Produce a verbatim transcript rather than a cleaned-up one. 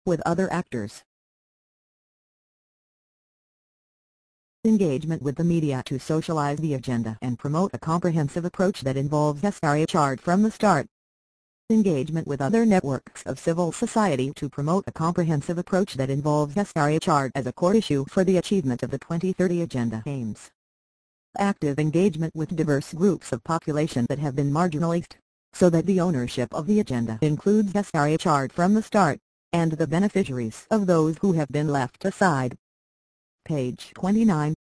with other actors. Engagement with the media to socialize the agenda and promote a comprehensive approach that involves S R H R from the start. Engagement with other networks of civil society to promote a comprehensive approach that involves S R H R as a core issue for the achievement of the twenty thirty Agenda aims. Active engagement with diverse groups of population that have been marginalized, so that the ownership of the agenda includes S R H R from the start, and the beneficiaries of those who have been left aside. Page twenty-nine.